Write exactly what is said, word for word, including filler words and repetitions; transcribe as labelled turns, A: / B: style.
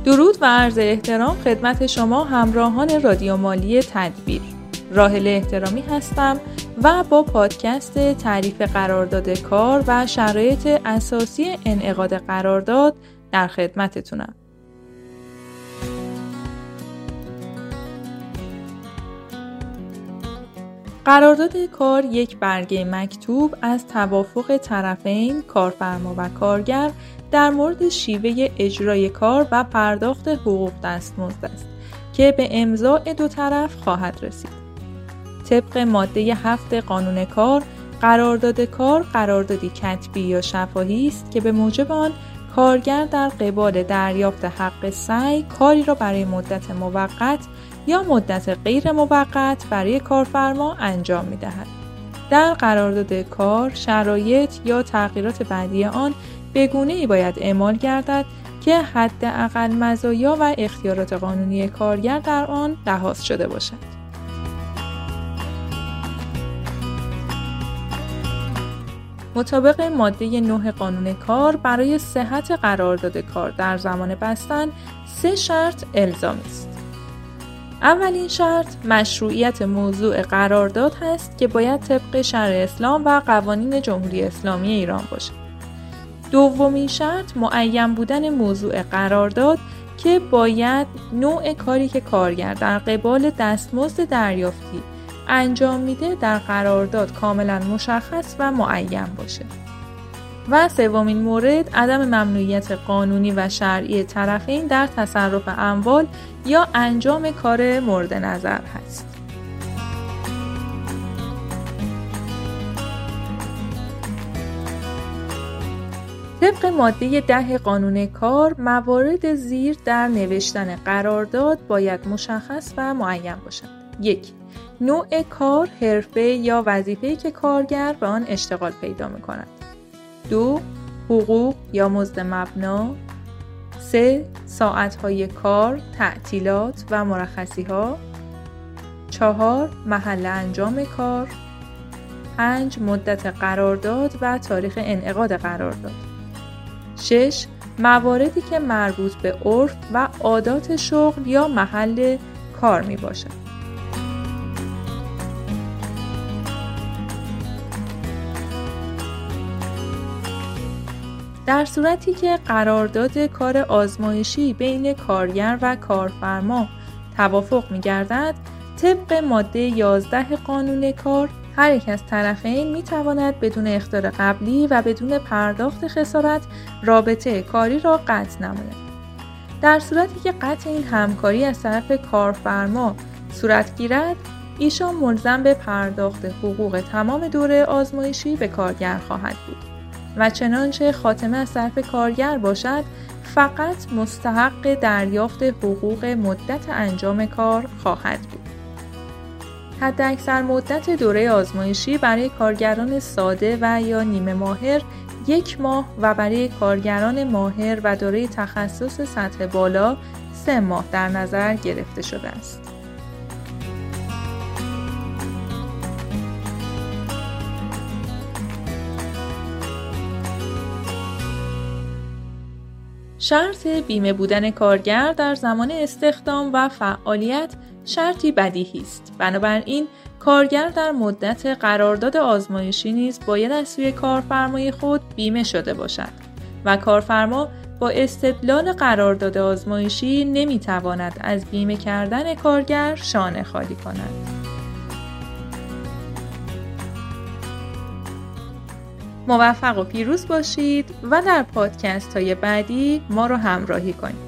A: درود و عرض احترام خدمت شما همراهان رادیو مالی تدبیر. راحله احترامی هستم و با پادکست تعریف قرارداد کار و شرایط اساسی انعقاد قرارداد در خدمتتونم. قرارداد کار یک برگه مکتوب از توافق طرفین کارفرما و کارگر در مورد شیوه اجرای کار و پرداخت حقوق دستمزد است که به امضای دو طرف خواهد رسید. طبق ماده هفت قانون کار، قرارداد کار قراردادی کتبی یا شفاهی است که به موجب آن کارگر در قبال دریافت حق سعی کاری را برای مدت موقت یا مدت غیر موقت برای کارفرما انجام می‌دهد. در قرارداد کار شرایط یا تغییرات بعدی آن به گونه‌ای باید اعمال گردد که حداقل مزایا و اختیارات قانونی کارگر در آن لحاظ شده باشد. مطابق ماده نه قانون کار برای صحت قرارداد کار در زمان بستن سه شرط الزامی است. اولین شرط مشروعیت موضوع قرارداد هست که باید طبق شرع اسلام و قوانین جمهوری اسلامی ایران باشد. دومین شرط معین بودن موضوع قرارداد که باید نوع کاری که کارگر در قبال دستمزد دریافتی انجام میده در قرارداد کاملا مشخص و معین باشه. و سومین مورد عدم ممنوعیت قانونی و شرعی طرفین در تصرف اموال یا انجام کار مورد نظر هست. طبق ماده ده قانون کار موارد زیر در نوشتن قرارداد باید مشخص و معین باشند. یک، نوع کار، حرفه یا وظیفه‌ای که کارگر به آن اشتغال پیدا می‌کند. دو، حقوق یا مزد مبنا. سه، ساعت‌های کار، تعطیلات و مرخصی‌ها. چهار، محل انجام کار. پنج، مدت قرارداد و تاریخ انعقاد قرارداد. شش، مواردی که مربوط به عرف و عادات شغل یا محل کار میباشد. در صورتی که قرارداد کار آزمایشی بین کارگر و کارفرما توافق می‌گردد، طبق ماده یازده قانون کار هر یک از طرفین می‌تواند بدون اخطار قبلی و بدون پرداخت خسارت رابطه کاری را قطع نماید. در صورتی که قطع این همکاری از طرف کارفرما صورت گیرد، ایشان ملزم به پرداخت حقوق تمام دوره آزمایشی به کارگر خواهد بود. و چنانچه خاتمه از طرف کارگر باشد، فقط مستحق دریافت حقوق مدت انجام کار خواهد بود. حداکثر مدت دوره آزمایشی برای کارگران ساده و یا نیمه ماهر یک ماه و برای کارگران ماهر و دوره تخصص سطح بالا سه ماه در نظر گرفته شده است. شرط بیمه بودن کارگر در زمان استخدام و فعالیت شرطی بدیهی است. بنابراین کارگر در مدت قرارداد آزمایشی نیز باید از سوی کارفرمای خود بیمه شده باشد و کارفرما با استدلال قرارداد آزمایشی نمیتواند از بیمه کردن کارگر شانه خالی کند. موفق و پیروز باشید و در پادکست های بعدی ما رو همراهی کنید.